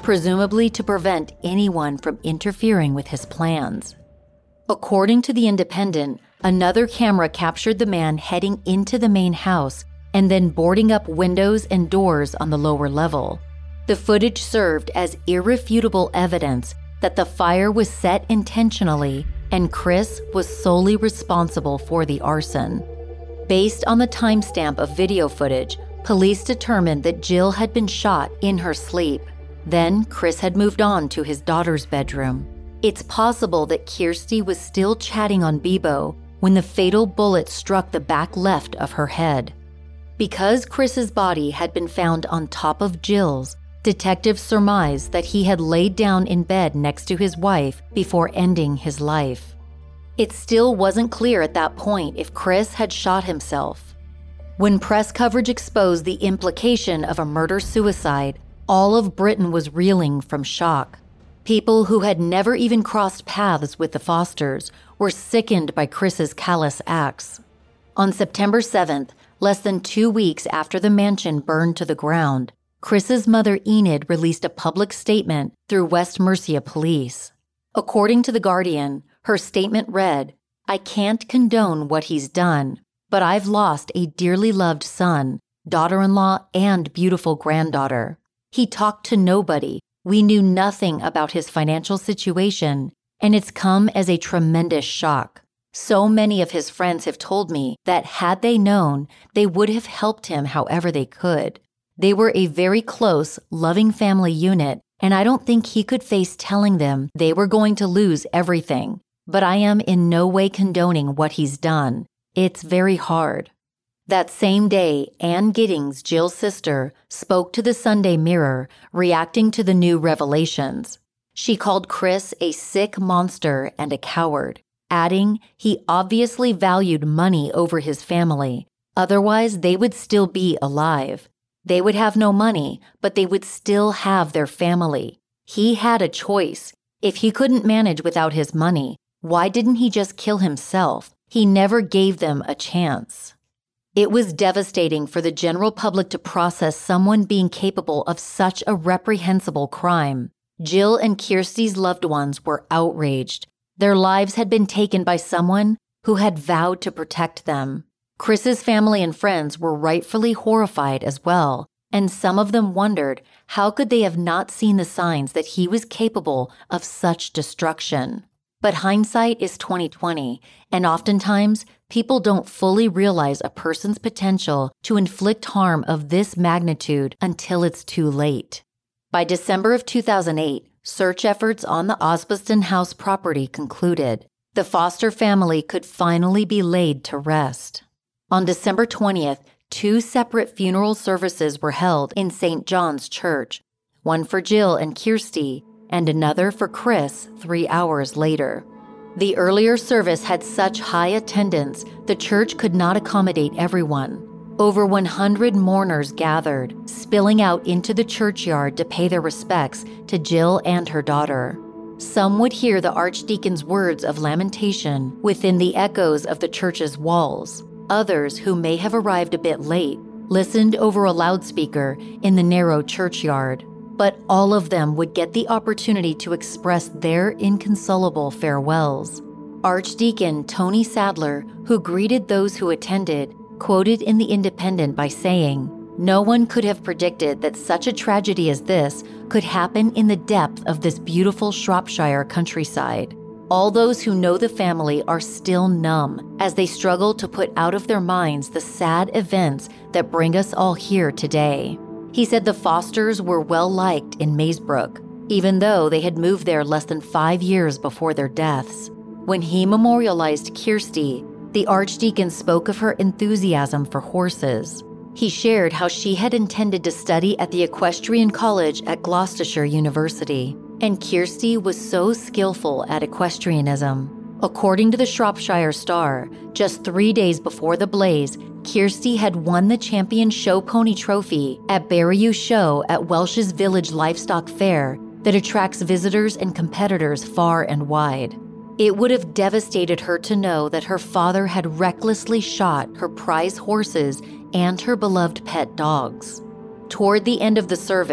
presumably to prevent anyone from interfering with his plans. According to The Independent, another camera captured the man heading into the main house and then boarding up windows and doors on the lower level. The footage served as irrefutable evidence that the fire was set intentionally and Chris was solely responsible for the arson. Based on the timestamp of video footage, police determined that Jill had been shot in her sleep. Then Chris had moved on to his daughter's bedroom. It's possible that Kirsty was still chatting on Bebo when the fatal bullet struck the back left of her head. Because Chris's body had been found on top of Jill's, detectives surmised that he had laid down in bed next to his wife before ending his life. It still wasn't clear at that point if Chris had shot himself. When press coverage exposed the implication of a murder-suicide, all of Britain was reeling from shock. People who had never even crossed paths with the Fosters were sickened by Chris's callous acts. On September 7th, less than 2 weeks after the mansion burned to the ground, Chris's mother Enid released a public statement through West Mercia Police. According to The Guardian, her statement read, "I can't condone what he's done, but I've lost a dearly loved son, daughter-in-law, and beautiful granddaughter. He talked to nobody. We knew nothing about his financial situation, and it's come as a tremendous shock. So many of his friends have told me that had they known, they would have helped him however they could. They were a very close, loving family unit, and I don't think he could face telling them they were going to lose everything. But I am in no way condoning what he's done. It's very hard." That same day, Ann Giddings, Jill's sister, spoke to the Sunday Mirror, reacting to the new revelations. She called Chris a sick monster and a coward, adding he obviously valued money over his family. Otherwise, they would still be alive. They would have no money, but they would still have their family. He had a choice. If he couldn't manage without his money, why didn't he just kill himself? He never gave them a chance. It was devastating for the general public to process someone being capable of such a reprehensible crime. Jill and Kirsty's loved ones were outraged. Their lives had been taken by someone who had vowed to protect them. Chris's family and friends were rightfully horrified as well, and some of them wondered how could they have not seen the signs that he was capable of such destruction. But hindsight is 20/20, and oftentimes people don't fully realize a person's potential to inflict harm of this magnitude until it's too late. By December of 2008, search efforts on the Osbaston House property concluded. The Foster family could finally be laid to rest. On December 20th, 2 separate funeral services were held in St. John's Church, one for Jill and Kirsty, and another for Chris 3 hours later. The earlier service had such high attendance, the church could not accommodate everyone. Over 100 mourners gathered, spilling out into the churchyard to pay their respects to Jill and her daughter. Some would hear the archdeacon's words of lamentation within the echoes of the church's walls. Others, who may have arrived a bit late, listened over a loudspeaker in the narrow churchyard. But all of them would get the opportunity to express their inconsolable farewells. Archdeacon Tony Sadler, who greeted those who attended, quoted in The Independent by saying, "No one could have predicted that such a tragedy as this could happen in the depth of this beautiful Shropshire countryside. All those who know the family are still numb as they struggle to put out of their minds the sad events that bring us all here today." He said the Fosters were well-liked in Maesbrook, even though they had moved there less than 5 years before their deaths. When he memorialized Kirsty, the Archdeacon spoke of her enthusiasm for horses. He shared how she had intended to study at the Equestrian College at Gloucestershire University, and Kirsty was so skillful at equestrianism. According to the Shropshire Star, just 3 days before the blaze, Kirsty had won the Champion Show Pony Trophy at Barryou Show at Welsh's Village Livestock Fair that attracts visitors and competitors far and wide. It would have devastated her to know that her father had recklessly shot her prize horses and her beloved pet dogs. Toward the end of the service,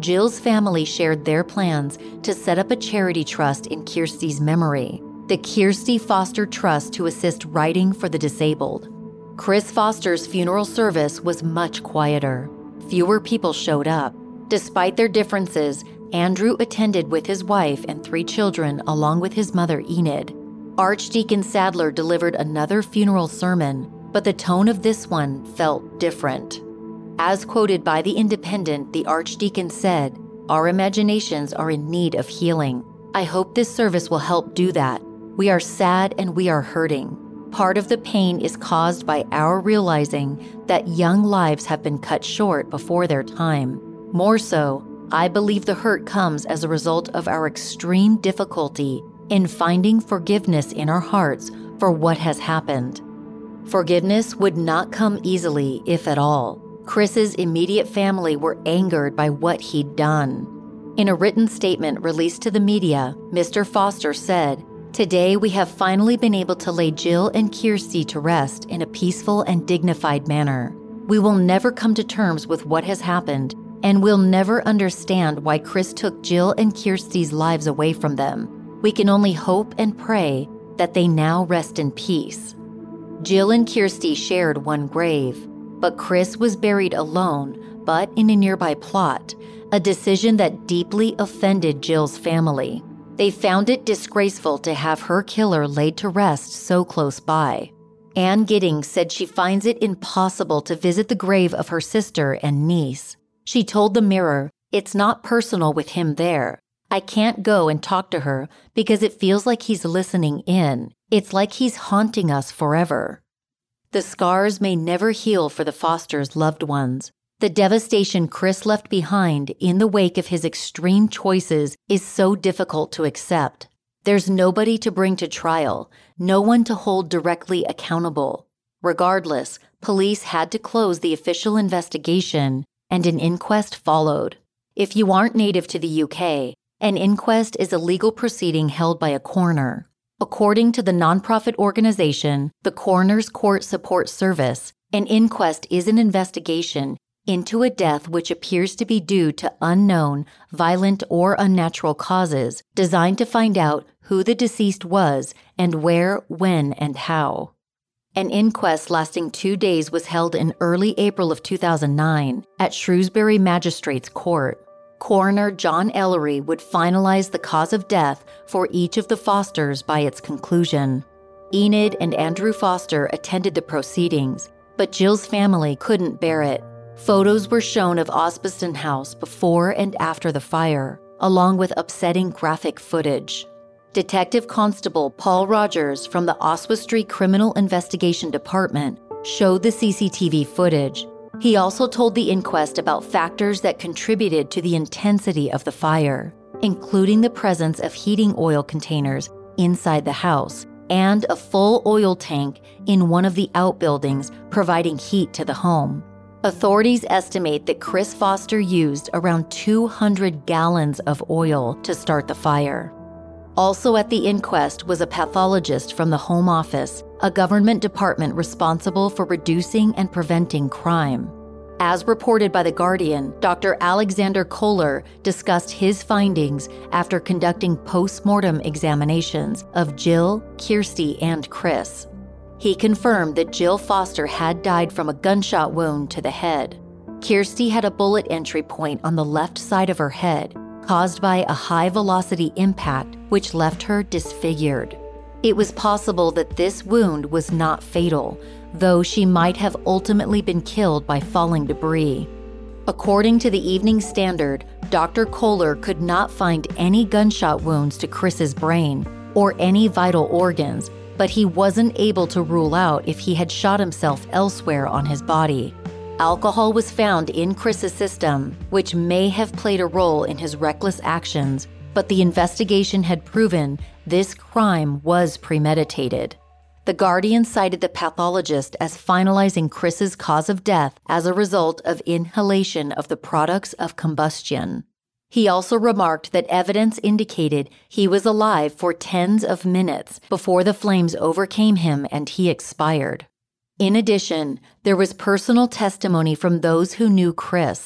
Jill's family shared their plans to set up a charity trust in Kirsty's memory, the Kirsty Foster Trust to assist writing for the disabled. Chris Foster's funeral service was much quieter. Fewer people showed up. Despite their differences, Andrew attended with his wife and 3 children along with his mother Enid. Archdeacon Sadler delivered another funeral sermon, but the tone of this one felt different. As quoted by The Independent, the Archdeacon said, "Our imaginations are in need of healing. I hope this service will help do that. We are sad and we are hurting. Part of the pain is caused by our realizing that young lives have been cut short before their time. More so, I believe the hurt comes as a result of our extreme difficulty in finding forgiveness in our hearts for what has happened." Forgiveness would not come easily, if at all. Chris's immediate family were angered by what he'd done. In a written statement released to the media, Mr. Foster said, "Today we have finally been able to lay Jill and Kirsty to rest in a peaceful and dignified manner. We will never come to terms with what has happened, and we'll never understand why Chris took Jill and Kirsty's lives away from them. We can only hope and pray that they now rest in peace." Jill and Kirsty shared one grave, but Chris was buried alone, but in a nearby plot, a decision that deeply offended Jill's family. They found it disgraceful to have her killer laid to rest so close by. Ann Giddings said she finds it impossible to visit the grave of her sister and niece. She told the Mirror, "It's not personal with him there. I can't go and talk to her because it feels like he's listening in. It's like he's haunting us forever." The scars may never heal for the Fosters' loved ones. The devastation Chris left behind in the wake of his extreme choices is so difficult to accept. There's nobody to bring to trial, no one to hold directly accountable. Regardless, police had to close the official investigation, and an inquest followed. If you aren't native to the UK, an inquest is a legal proceeding held by a coroner. According to the nonprofit organization, the Coroner's Court Support Service, an inquest is an investigation into a death which appears to be due to unknown, violent, or unnatural causes, designed to find out who the deceased was and where, when, and how. An inquest lasting 2 days was held in early April of 2009 at Shrewsbury Magistrates Court. Coroner John Ellery would finalize the cause of death for each of the Fosters by its conclusion. Enid and Andrew Foster attended the proceedings, but Jill's family couldn't bear it. Photos were shown of Osbaston House before and after the fire, along with upsetting graphic footage. Detective Constable Paul Rogers from the Oswestry Criminal Investigation Department showed the CCTV footage. He also told the inquest about factors that contributed to the intensity of the fire, including the presence of heating oil containers inside the house and a full oil tank in one of the outbuildings providing heat to the home. Authorities estimate that Chris Foster used around 200 gallons of oil to start the fire. Also at the inquest was a pathologist from the Home Office, a government department responsible for reducing and preventing crime. As reported by The Guardian, Dr. Alexander Kohler discussed his findings after conducting post-mortem examinations of Jill, Kirsty, and Chris. He confirmed that Jill Foster had died from a gunshot wound to the head. Kirsty had a bullet entry point on the left side of her head, caused by a high-velocity impact which left her disfigured. It was possible that this wound was not fatal, though she might have ultimately been killed by falling debris. According to the Evening Standard, Dr. Kohler could not find any gunshot wounds to Chris's brain or any vital organs, but he wasn't able to rule out if he had shot himself elsewhere on his body. Alcohol was found in Chris's system, which may have played a role in his reckless actions, but the investigation had proven this crime was premeditated. The Guardian cited the pathologist as finalizing Chris's cause of death as a result of inhalation of the products of combustion. He also remarked that evidence indicated he was alive for tens of minutes before the flames overcame him and he expired. In addition, there was personal testimony from those who knew Chris.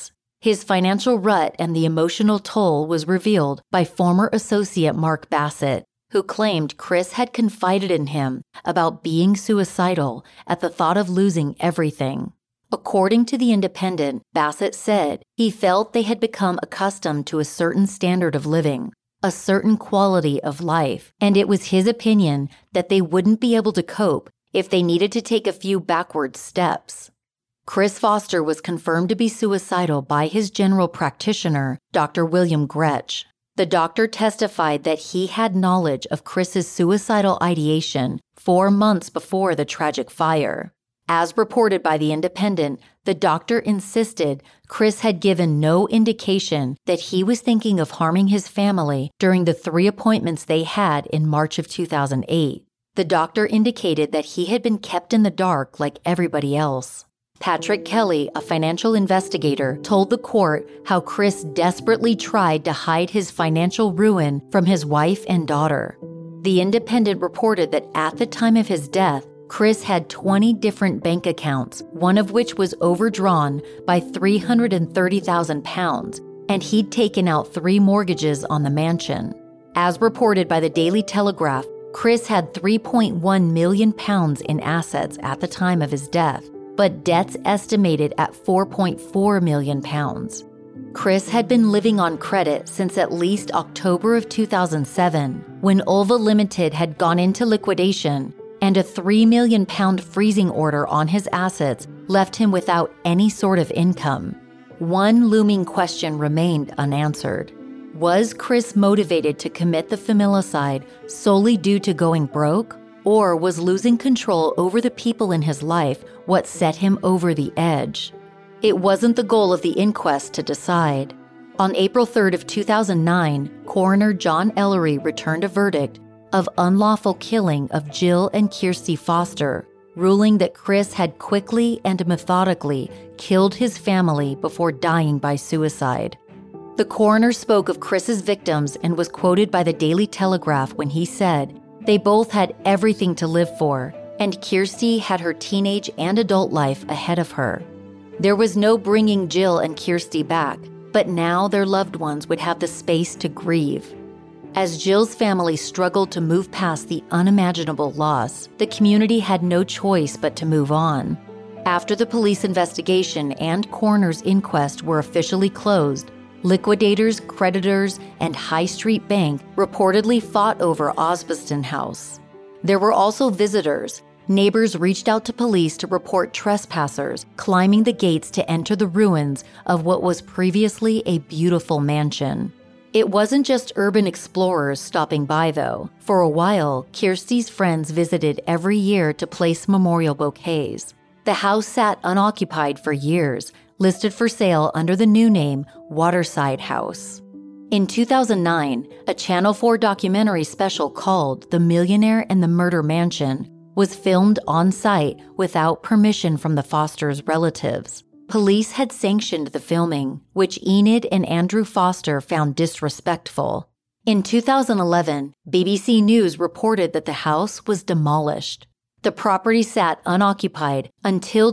His financial rut and the emotional toll was revealed by former associate Mark Bassett, who claimed Chris had confided in him about being suicidal at the thought of losing everything. According to The Independent, Bassett said he felt they had become accustomed to a certain standard of living, a certain quality of life, and it was his opinion that they wouldn't be able to cope if they needed to take a few backward steps. Chris Foster was confirmed to be suicidal by his general practitioner, Dr. William Gretsch. The doctor testified that he had knowledge of Chris's suicidal ideation 4 months before the tragic fire. As reported by The Independent, the doctor insisted Chris had given no indication that he was thinking of harming his family during the 3 appointments they had in March of 2008. The doctor indicated that he had been kept in the dark like everybody else. Patrick Kelly, a financial investigator, told the court how Chris desperately tried to hide his financial ruin from his wife and daughter. The Independent reported that at the time of his death, Chris had 20 different bank accounts, one of which was overdrawn by £330,000, and he'd taken out 3 mortgages on the mansion. As reported by the Daily Telegraph, Chris had £3.1 million in assets at the time of his death, but debts estimated at £4.4 million. Chris had been living on credit since at least October of 2007, when Ulva Limited had gone into liquidation, and a £3 million freezing order on his assets left him without any sort of income. One looming question remained unanswered. Was Chris motivated to commit the familicide solely due to going broke? Or was losing control over the people in his life what set him over the edge? It wasn't the goal of the inquest to decide. On April 3rd of 2009, coroner John Ellery returned a verdict of unlawful killing of Jill and Kirsty Foster, ruling that Chris had quickly and methodically killed his family before dying by suicide. The coroner spoke of Chris's victims and was quoted by the Daily Telegraph when he said, "They both had everything to live for, and Kirsty had her teenage and adult life ahead of her. There was no bringing Jill and Kirsty back, but now their loved ones would have the space to grieve." As Jill's family struggled to move past the unimaginable loss, the community had no choice but to move on. After the police investigation and coroner's inquest were officially closed, liquidators, creditors, and High Street Bank reportedly fought over Osbaston House. There were also visitors. Neighbors reached out to police to report trespassers climbing the gates to enter the ruins of what was previously a beautiful mansion. It wasn't just urban explorers stopping by, though. For a while, Kirsty's friends visited every year to place memorial bouquets. The house sat unoccupied for years, listed for sale under the new name Waterside House. In 2009, a Channel 4 documentary special called The Millionaire and the Murder Mansion was filmed on site without permission from the Fosters' relatives. Police had sanctioned the filming, which Enid and Andrew Foster found disrespectful. In 2011, BBC News reported that the house was demolished. The property sat unoccupied until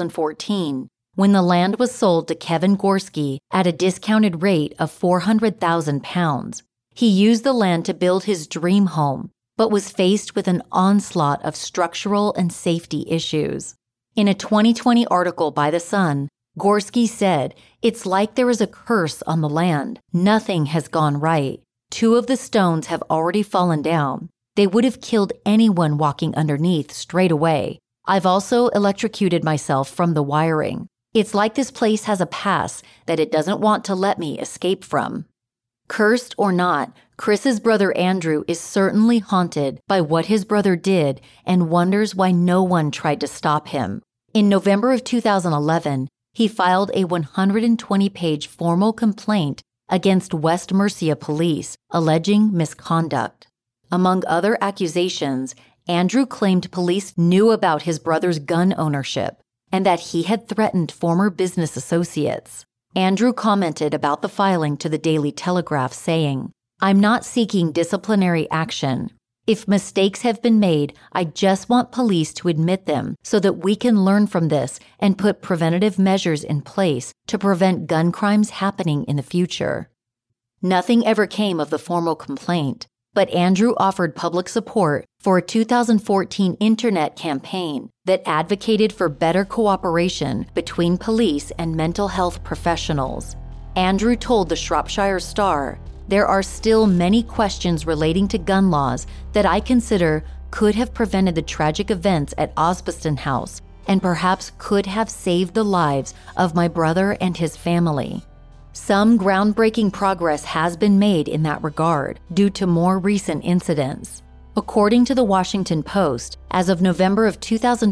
2014, when the land was sold to Kevin Gorski at a discounted rate of £400,000. He used the land to build his dream home, but was faced with an onslaught of structural and safety issues. In a 2020 article by The Sun, Gorski said, "It's like there is a curse on the land. Nothing has gone right. 2 of the stones have already fallen down. They would have killed anyone walking underneath straight away. I've also electrocuted myself from the wiring. It's like this place has a past that it doesn't want to let me escape from." Cursed or not, Chris's brother Andrew is certainly haunted by what his brother did and wonders why no one tried to stop him. In November of 2011, he filed a 120-page formal complaint against West Mercia police alleging misconduct. Among other accusations, Andrew claimed police knew about his brother's gun ownership and that he had threatened former business associates. Andrew commented about the filing to the Daily Telegraph, saying, "I'm not seeking disciplinary action. If mistakes have been made, I just want police to admit them so that we can learn from this and put preventative measures in place to prevent gun crimes happening in the future. Nothing ever came of the formal complaint, but Andrew offered public support for a 2014 internet campaign that advocated for better cooperation between police and mental health professionals. Andrew told the Shropshire Star, "There are still many questions relating to gun laws that I consider could have prevented the tragic events at Osbaston House and perhaps could have saved the lives of my brother and his family. Some groundbreaking progress has been made in that regard due to more recent incidents." According to the Washington Post, as of November of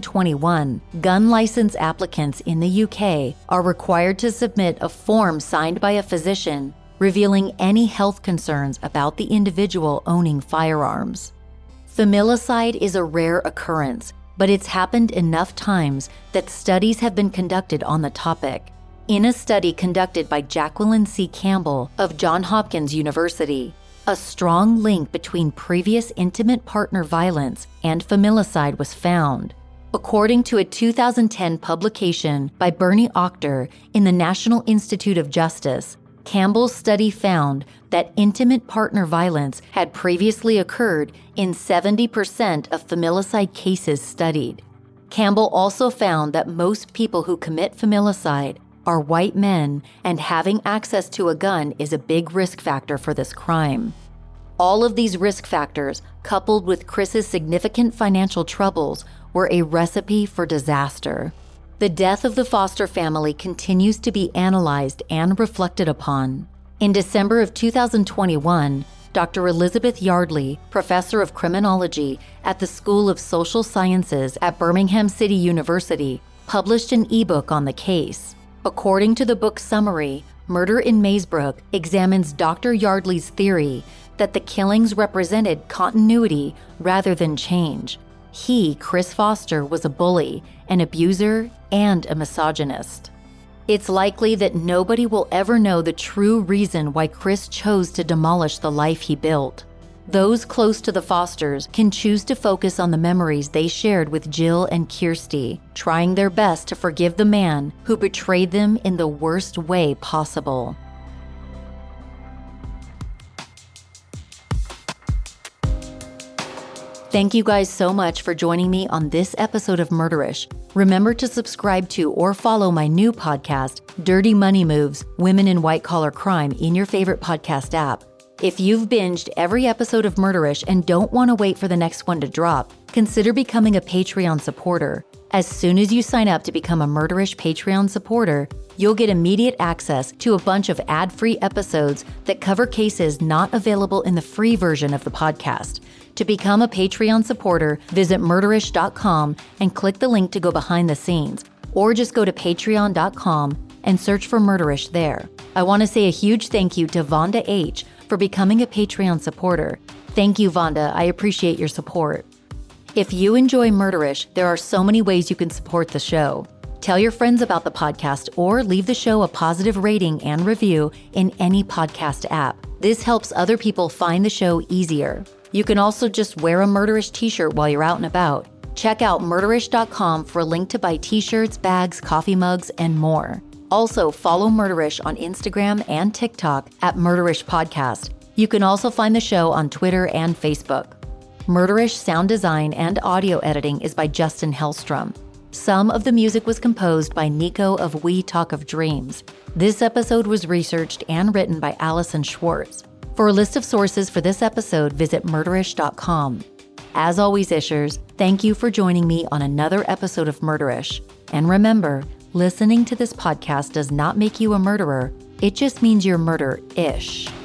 2021, gun license applicants in the UK are required to submit a form signed by a physician revealing any health concerns about the individual owning firearms. Familicide is a rare occurrence, but it's happened enough times that studies have been conducted on the topic. In a study conducted by Jacqueline C. Campbell of Johns Hopkins University, a strong link between previous intimate partner violence and familicide was found. According to a 2010 publication by Bernie Octor in the National Institute of Justice, Campbell's study found that intimate partner violence had previously occurred in 70% of familicide cases studied. Campbell also found that most people who commit familicide are white men, and having access to a gun is a big risk factor for this crime. All of these risk factors, coupled with Chris's significant financial troubles, were a recipe for disaster. The death of the Foster family continues to be analyzed and reflected upon. In December of 2021, Dr. Elizabeth Yardley, professor of criminology at the School of Social Sciences at Birmingham City University, published an ebook on the case. According to the book's summary, Murder in Maesbrook examines Dr. Yardley's theory that the killings represented continuity rather than change. He, Chris Foster, was a bully, an abuser, and a misogynist. It's likely that nobody will ever know the true reason why Chris chose to demolish the life he built. Those close to the Fosters can choose to focus on the memories they shared with Jill and Kirsty, trying their best to forgive the man who betrayed them in the worst way possible. Thank you guys so much for joining me on this episode of Murderish. Remember to subscribe to or follow my new podcast, Dirty Money Moves, Women in White Collar Crime, in your favorite podcast app. If you've binged every episode of Murderish and don't want to wait for the next one to drop, consider becoming a Patreon supporter. As soon as you sign up to become a Murderish Patreon supporter, you'll get immediate access to a bunch of ad-free episodes that cover cases not available in the free version of the podcast. To become a Patreon supporter, visit murderish.com and click the link to go behind the scenes, or just go to patreon.com and search for Murderish there. I want to say a huge thank you to Vonda H. for becoming a Patreon supporter. Thank you, Vonda. I appreciate your support. If you enjoy Murderish, there are so many ways you can support the show. Tell your friends about the podcast or leave the show a positive rating and review in any podcast app. This helps other people find the show easier. You can also just wear a Murderish t-shirt while you're out and about. Check out murderish.com for a link to buy t-shirts, bags, coffee mugs, and more. Also, follow Murderish on Instagram and TikTok at Murderish Podcast. You can also find the show on Twitter and Facebook. Murderish sound design and audio editing is by Justin Hellstrom. Some of the music was composed by Nico of We Talk of Dreams. This episode was researched and written by Allison Schwartz. For a list of sources for this episode, visit murderish.com. As always, Ishers, thank you for joining me on another episode of Murderish. And remember, listening to this podcast does not make you a murderer. It just means you're murder-ish.